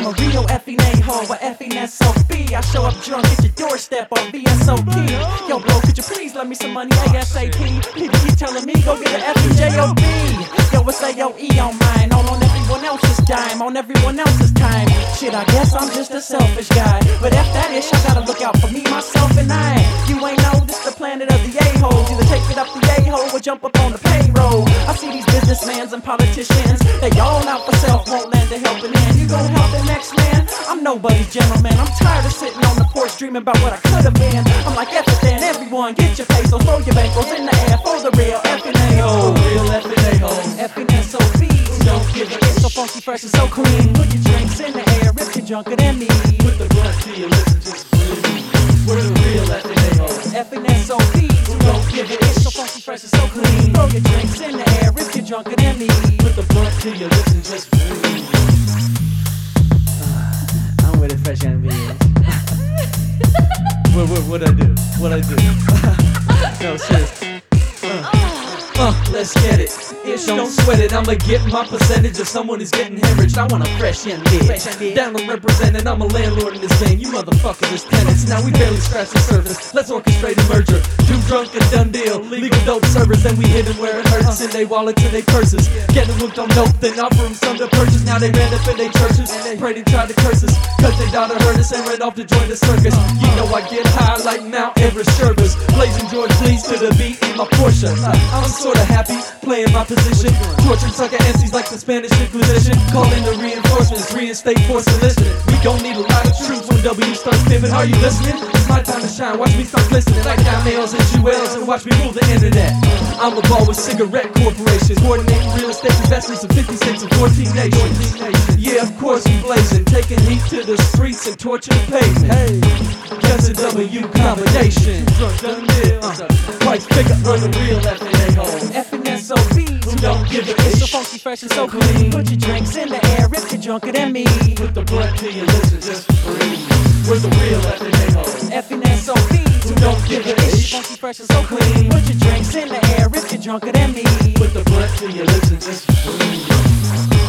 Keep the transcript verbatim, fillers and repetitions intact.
a real effing a-hole, a effing S O B. I show up drunk at your doorstep on V S O P. Yo, bro, could you please lend me some money ASAP? People keep telling me go get an effing J O B. Yo, it's A O E on mine, all on everyone else's dime, on everyone else's time. Shit, I guess I'm just a selfish guy, but F that ish, I gotta look out for me, myself, and I. You ain't know this the planet of the a-holes. Either take it up the a-hole or jump up on the payroll. I see these businessmen and politicians, they all out for self, won't lend a helping hand. You gon' help the next man? I'm nobody's gentleman. I'm tired of sitting on the porch dreaming about what I could've been. I'm like, F it then, everyone get your pesos, throw your bankroll in the air for the real effing a-hole. Real effing a-hole. Effing S O Bs, don't give a it's so funky, fresh and so clean. Put your drinks in the air if you're drunker than me. Put the blunt to your lips and just breathe. We're the real effing a-hole. Effing S O Bs, don't give a it's so funky, fresh and so clean. Throw your drinks in the air if you're drunker than me. Put the blunt to your lips and just breathe. I'm with it, fresh and beans. What, what, what I do? What I do? No, seriously. Uh, let's get it. Ish, don't sweat it. I'ma get my percentage of someone who's getting hemorrhaged. I want a fresh and bitch. Down to representing, I'm a landlord in this game. You motherfuckers is tenants. Now we barely scratch the surface. Let's orchestrate a merger. Too drunk and done deal. Legal dope servers, then we hit them where it hurts. In they wallets and they purses. Getting hooked on dope, then offer them some to purchase. Now they ran up in they churches. Prayed and tried to curse us. Cause they daughter heard us and ran off to join the circus. You know I get high like Mount Everest Sherbers. Blazing George Please to the beat in my Porsche. I'm sorta happy playing my position. Torturing sucker M Cs like the Spanish Inquisition. Calling the reinforcements, reinstate force and listen. We gon' need a lot of troops when W starts pimping. Are you listening? It's my time to shine, watch me start glistening. Like males and jewels and watch me rule the internet. I'm a ball with cigarette corporations, coordinating real estate investments in fifty states and fourteen nations. Yeah, of course we blazing, taking heat to the streets and torching the pavement. Hey, that's a W combination. Done deal. Uh, price pick up on the real effing a-hole. Effing S O Bs, Who don't give a it's so ish. funky, fresh and so clean. Put your drinks in the air if you're drunker than me. Put the blunt to your lips and just breathe. We're the real effing a-hole. Effing S O Bs, Who don't give a it's ish. so funky, fresh and so clean. Put your drinks in the air if you're drunker than me. Put the blunt to your lips and just breathe.